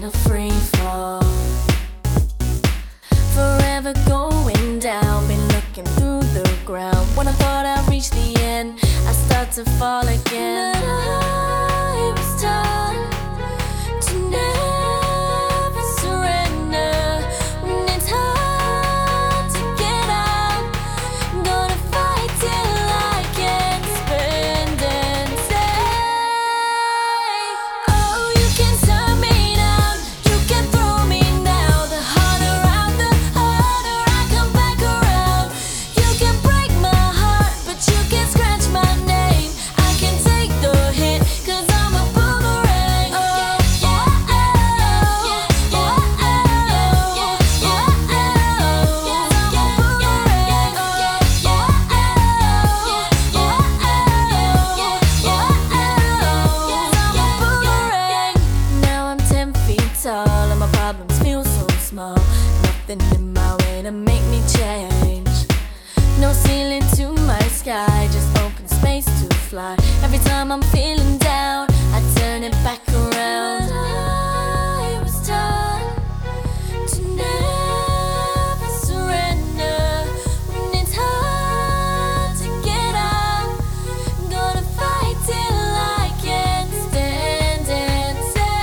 a free fall, forever going down. Been looking through the ground. When I thought I'd reach the end, I start to fall again. But I was taught to never surrender. When it's hard to get out, I'm gonna fight till I can spend and say, oh, you can turn me down, you can throw me now. The harder I come back around. You can break my heart, but you can scratch my name. I can take the hit, 'cause I'm a boomerang. Oh, yeah, oh, yeah, yeah, oh, yeah, yeah, oh, yeah, I'm a boomerang. Oh, yeah, yeah, oh, yeah, yeah, oh, yeah, yeah, oh, I'm a boomerang. Now I'm 10 feet tall and my problems feel so small. Nothing in my way to make me change. No ceiling to my sky, just open space to fly. Every time I'm feeling down, I turn it back around. I was taught to never surrender. When it's hard to get out, I'm gonna fight till I can stand and say,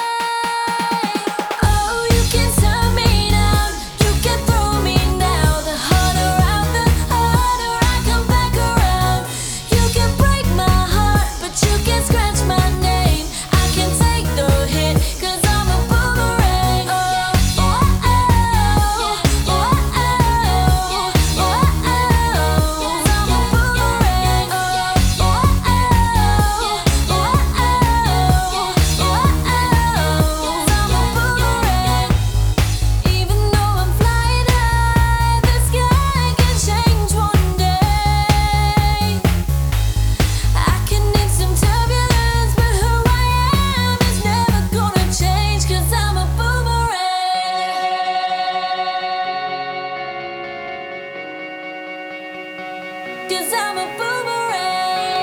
oh, you can turn me down, you can throw me now. The harder I come back around. You can break my heart, but you can scratch my name. I can take the hit, 'cause I'm a boomerang. Oh, yeah, oh, yeah, yeah, oh, yeah, oh, I'm a boomerang. Oh, yeah, yeah, I'm a boomerang. Even though I'm flying high, the sky can change one day. I can need some turbulence, but who I am is never gonna change, 'cause I'm a boomerang. 'Cause I'm a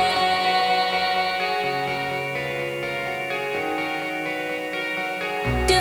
boomerang.